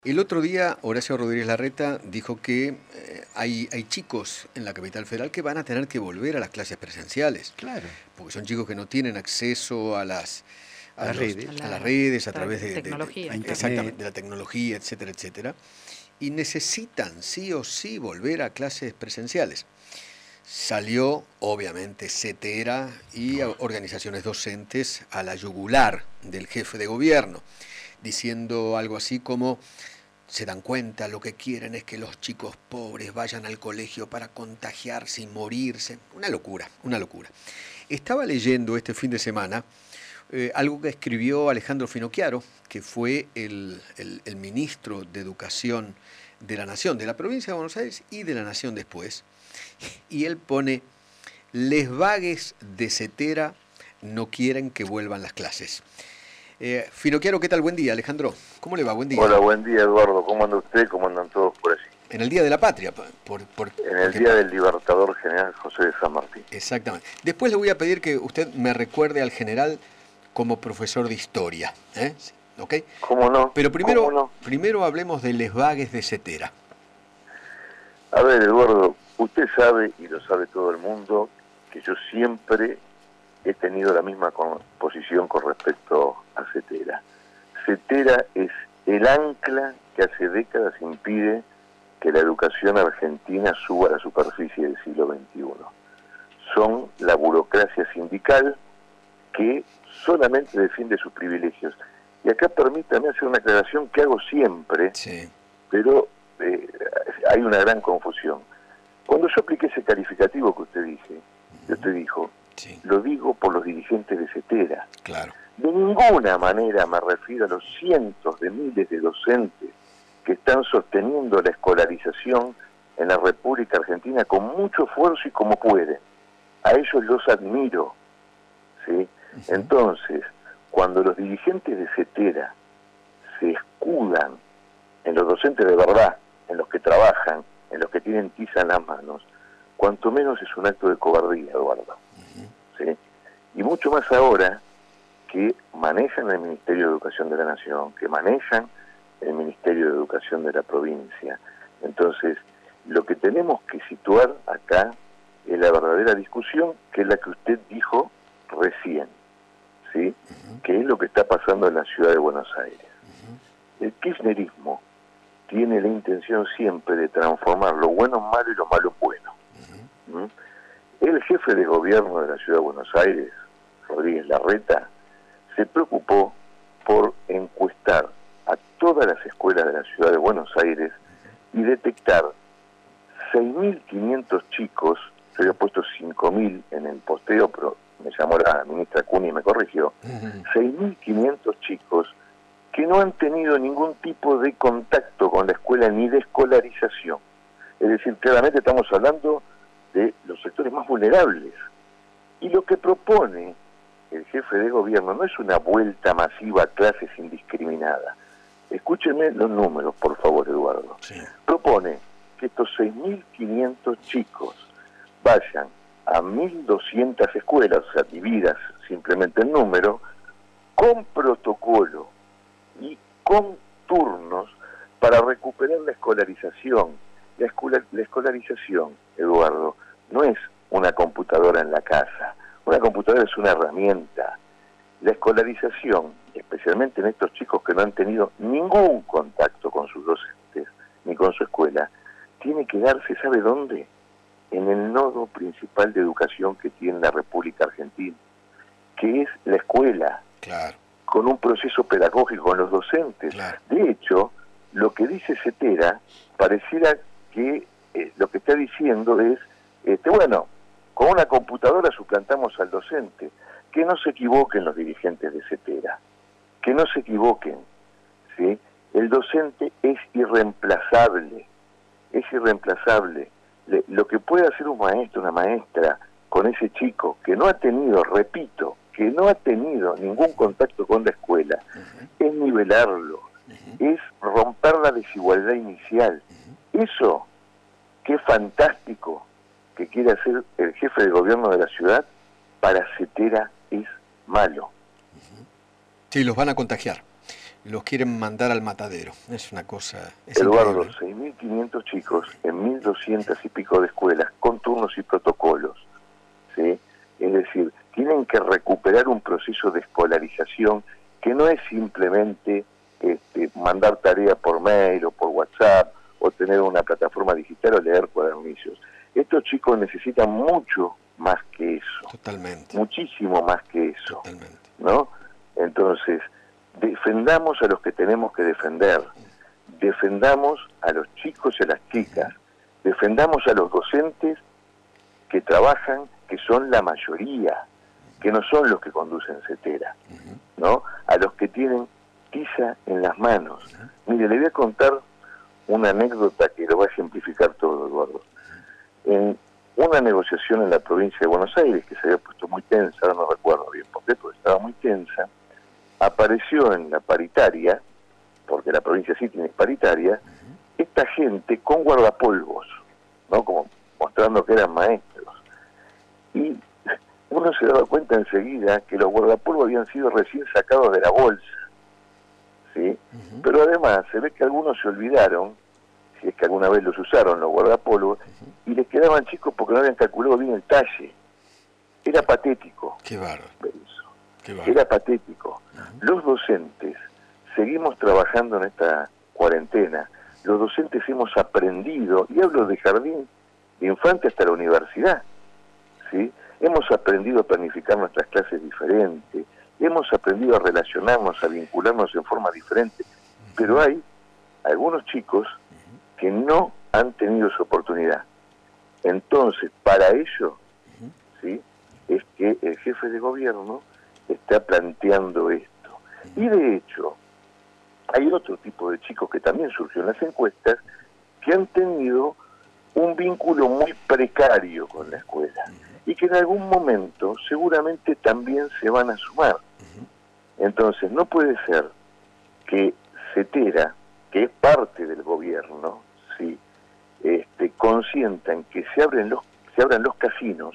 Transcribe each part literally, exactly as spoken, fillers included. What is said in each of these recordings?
El otro día Horacio Rodríguez Larreta dijo que eh, hay, hay chicos en la capital federal que van a tener que volver a las clases presenciales. Claro. Porque son chicos que no tienen acceso a las, a A las los- redes. a A la- las redes, a la través de, de- de- tecnología, de- claro. exactamente, de la tecnología, etcétera, etcétera. Y necesitan sí o sí volver a clases presenciales. Salió, obviamente, CETERA y a- organizaciones docentes a la yugular del jefe de gobierno, diciendo algo así como: se dan cuenta, lo que quieren es que los chicos pobres vayan al colegio para contagiarse y morirse. Una locura, una locura. Estaba leyendo este fin de semana eh, algo que escribió Alejandro Finocchiaro, que fue el, el- el ministro de Educación de la Nación, de la provincia de Buenos Aires y de la Nación después. Y él pone: les vagues de CETERA no quieren que vuelvan las clases. Eh, Finocchiaro, ¿qué tal? Buen día, Alejandro. ¿Cómo le va? Buen día. Hola, buen día, Eduardo. ¿Cómo anda usted? ¿Cómo andan todos por allí? En el Día de la Patria. Por, por, En el porque- Día del Libertador General José de San Martín. Exactamente. Después le voy a pedir que usted me recuerde al general como profesor de historia. ¿eh? ¿Ok? ¿Cómo no? Pero primero, ¿Cómo no? primero hablemos de les vagues de CETERA. A ver, Eduardo, usted sabe, y lo sabe todo el mundo, que yo siempre he tenido la misma con- posición con respecto a CETERA. CETERA es el ancla que hace décadas impide que la educación argentina suba a la superficie del siglo veintiuno. Son la burocracia sindical que solamente defiende sus privilegios. Y acá permítame hacer una aclaración que hago siempre, Sí. pero eh, hay una gran confusión. Cuando yo apliqué ese calificativo que usted dije, que usted dijo, Sí, lo digo por los dirigentes de CETERA. claro. De ninguna manera me refiero a los cientos de miles de docentes que están sosteniendo la escolarización en la República Argentina con mucho esfuerzo y como pueden. A ellos los admiro, ¿sí? Ujú. Entonces, cuando los dirigentes de CETERA se escudan en los docentes de verdad, en los que trabajan, en los que tienen tiza en las manos, cuanto menos es un acto de cobardía, Eduardo. ¿Sí? Y mucho más ahora que manejan el Ministerio de Educación de la Nación, que manejan el Ministerio de Educación de la provincia. Entonces, lo que tenemos que situar acá es la verdadera discusión, que es la que usted dijo recién, ¿sí? Que es lo que está pasando en la ciudad de Buenos Aires. El kirchnerismo tiene la intención siempre de transformar lo bueno en malo y lo malo en bueno. ¿Mm? El jefe de gobierno de la ciudad de Buenos Aires, Rodríguez Larreta, se preocupó por encuestar a todas las escuelas de la ciudad de Buenos Aires y detectar seis mil quinientos chicos. Yo había puesto cinco mil en el posteo, pero me llamó la ministra Cuni y me corrigió. Ujú. seis mil quinientos chicos que no han tenido ningún tipo de contacto con la escuela ni de escolarización. Es decir, claramente estamos hablando de los sectores más vulnerables. Y lo que propone el jefe de gobierno no es una vuelta masiva a clases indiscriminada. Escúchenme los números, por favor, Eduardo. Sí. Propone que estos seis mil quinientos chicos vayan a mil doscientas escuelas, o sea, divididas simplemente en número, con protocolo y con turnos para recuperar la escolarización. La, escola, la escolarización, Eduardo, no es una computadora en la casa. Una computadora es una herramienta. La escolarización, especialmente en estos chicos que no han tenido ningún contacto con sus docentes ni con su escuela, tiene que darse, ¿sabe dónde? En el nodo principal de educación que tiene la República Argentina, que es la escuela, Claro, con un proceso pedagógico con los docentes. claro. De hecho, lo que dice CETERA pareciera que eh, lo que está diciendo es, este, bueno, con una computadora suplantamos al docente. Que no se equivoquen los dirigentes de CETERA, que no se equivoquen, ¿sí? El docente es irreemplazable, es irreemplazable. Le, lo que puede hacer un maestro, una maestra, con ese chico que no ha tenido, repito, que no ha tenido ningún contacto con la escuela, Ujú. es nivelarlo, Ujú. es romper la desigualdad inicial. Eso, qué fantástico que quiere hacer el jefe de gobierno de la ciudad, para CETERA es malo. Sí, los van a contagiar. los quieren mandar al matadero. Es una cosa... Es Eduardo, increíble. seis mil quinientos chicos en mil doscientas y pico de escuelas, con turnos y protocolos, ¿sí? Es decir, tienen que recuperar un proceso de escolarización que no es simplemente este, mandar tarea por mail o por WhatsApp, o tener una plataforma digital o leer cuadernillos. Estos chicos necesitan mucho más que eso. Totalmente. Muchísimo más que eso. Totalmente. ¿No? Entonces, defendamos a los que tenemos que defender. Defendamos a los chicos y a las chicas. Defendamos a los docentes que trabajan, que son la mayoría, que no son los que conducen CETERA, ¿no? A los que tienen tiza en las manos. Mire, le voy a contar una anécdota que lo va a ejemplificar todo, Eduardo. En una negociación en la provincia de Buenos Aires, que se había puesto muy tensa, ahora no recuerdo bien por qué, pero estaba muy tensa, apareció en la paritaria, porque la provincia sí tiene paritaria, esta gente con guardapolvos, ¿no? Como mostrando que eran maestros. Y uno se daba cuenta enseguida que los guardapolvos habían sido recién sacados de la bolsa, ¿sí? Uh-huh. Pero además se ve que algunos se olvidaron, si es que alguna vez los usaron los guardapolvos, uh-huh, y les quedaban chicos porque no habían calculado bien el talle. Era patético. Qué bárbaro. Qué bárbaro. Era patético. Uh-huh. Los docentes seguimos trabajando en esta cuarentena. Los docentes hemos aprendido, y hablo de jardín de infante hasta la universidad, ¿sí? Hemos aprendido a planificar nuestras clases diferentes, hemos aprendido a relacionarnos, a vincularnos en forma diferente, pero hay algunos chicos que no han tenido esa oportunidad. Entonces, para ello, ¿sí?, es que el jefe de gobierno está planteando esto. Y de hecho, hay otro tipo de chicos que también surgió en las encuestas, que han tenido un vínculo muy precario con la escuela, y que en algún momento seguramente también se van a sumar. Entonces, no puede ser que CETERA, que es parte del gobierno, ¿sí?, este, consientan que se abren los, se abran los casinos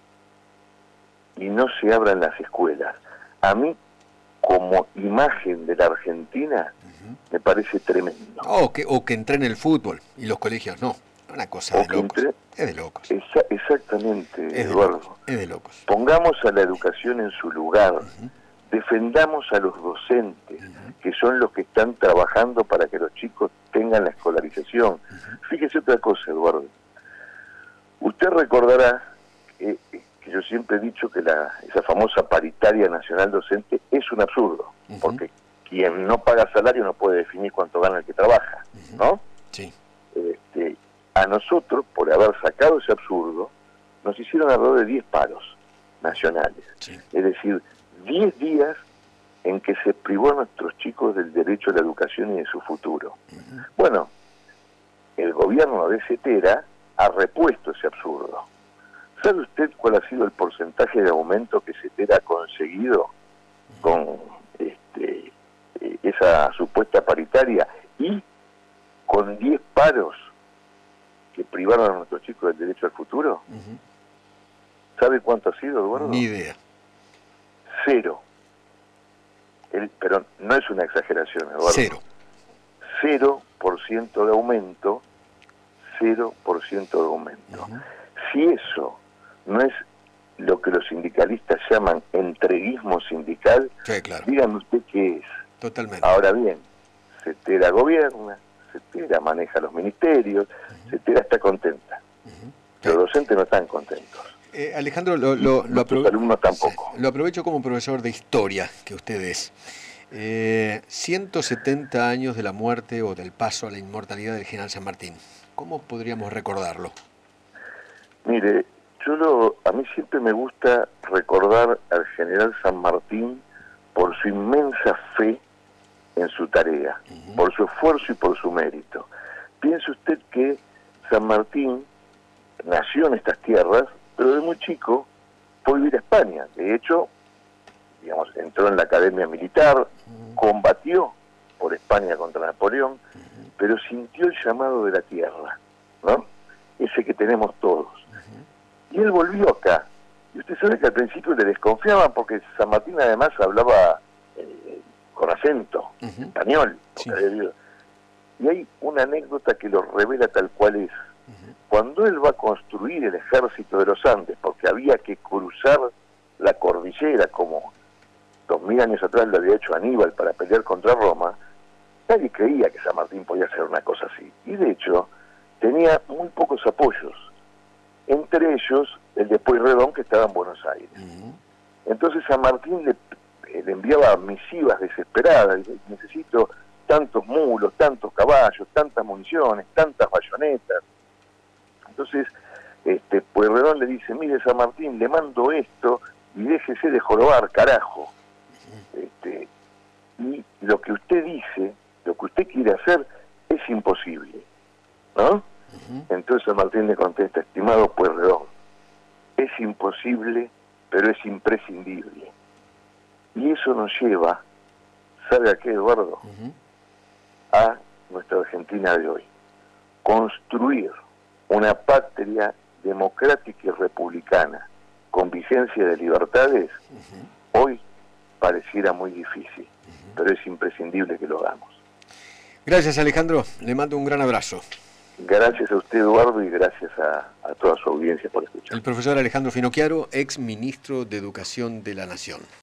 y no se abran las escuelas. A mí, como imagen de la Argentina, uh-huh, me parece tremendo. O que, o que entrene el fútbol y los colegios no. Una cosa o de locos. Entre... Es de locos. Esa, exactamente, es Eduardo. De locos. Es de locos. Pongamos a la educación en su lugar. Uh-huh. Defendamos a los docentes, uh-huh, que son los que están trabajando para que los chicos tengan la escolarización. Uh-huh. Fíjese otra cosa, Eduardo. Usted recordará que, que yo siempre he dicho que la, esa famosa paritaria nacional docente es un absurdo, uh-huh, porque quien no paga salario no puede definir cuánto gana el que trabaja, uh-huh, ¿no? Sí. Este, a nosotros, por haber sacado ese absurdo, nos hicieron alrededor de diez paros nacionales. Sí. Es decir, diez días en que se privó a nuestros chicos del derecho a la educación y de su futuro. Uh-huh. Bueno, el gobierno de CETERA ha repuesto ese absurdo. ¿Sabe usted cuál ha sido el porcentaje de aumento que CETERA ha conseguido con este, esa supuesta paritaria y con diez paros que privaron a nuestros chicos del derecho al futuro? Uh-huh. ¿Sabe cuánto ha sido, Eduardo? Ni idea. Cero. El, pero no es una exageración, Eduardo. Cero. Cero por ciento de aumento, cero por ciento de aumento. Uh-huh. Si eso no es lo que los sindicalistas llaman entreguismo sindical, sí, claro, díganme usted qué es. Totalmente. Ahora bien, CETERA gobierna, CETERA maneja los ministerios, uh-huh, CETERA está contenta. Uh-huh. Los sí. docentes no están contentos. Eh, Alejandro, lo, lo, lo, aprove- alumnos tampoco. Sí, lo aprovecho como profesor de historia que usted es. Eh, ciento setenta años de la muerte o del paso a la inmortalidad del general San Martín. ¿Cómo podríamos recordarlo? Mire, yo lo, a mí siempre me gusta recordar al general San Martín por su inmensa fe en su tarea, uh-huh, por su esfuerzo y por su mérito. Piense usted que San Martín nació en estas tierras, pero de muy chico fue a vivir a España. De hecho, digamos, entró en la academia militar, uh-huh, combatió por España contra Napoleón, uh-huh, pero sintió el llamado de la tierra, ¿no? Ese que tenemos todos. Uh-huh. Y él volvió acá. Y usted sabe que al principio le desconfiaban porque San Martín además hablaba eh, con acento, uh-huh. español. Sí. Y hay una anécdota que lo revela tal cual es. Uh-huh. Cuando él va a construir el ejército de los Andes, porque había que cruzar la cordillera como dos mil años atrás lo había hecho Aníbal para pelear contra Roma, nadie creía que San Martín podía hacer una cosa así. Y de hecho, tenía muy pocos apoyos. Entre ellos, el de Pueyrredón, que estaba en Buenos Aires. Uh-huh. Entonces San Martín le, le enviaba misivas desesperadas, dice, necesito tantos mulos, tantos caballos, tantas municiones, tantas bayonetas. Entonces, este, Pueyrredón le dice, mire San Martín, le mando esto y déjese de jorobar, carajo. Uh-huh. Este, y lo que usted dice, lo que usted quiere hacer, es imposible, ¿no? Uh-huh. Entonces San Martín le contesta, estimado Pueyrredón, es imposible, pero es imprescindible. Y eso nos lleva, ¿sabe a qué, Eduardo? Uh-huh. A nuestra Argentina de hoy. Construir una patria democrática y republicana con vigencia de libertades, uh-huh. hoy pareciera muy difícil, uh-huh. pero es imprescindible que lo hagamos. Gracias, Alejandro. Le mando un gran abrazo. Gracias a usted, Eduardo, y gracias a, a toda su audiencia por escuchar. El profesor Alejandro Finocchiaro, ex ministro de Educación de la Nación.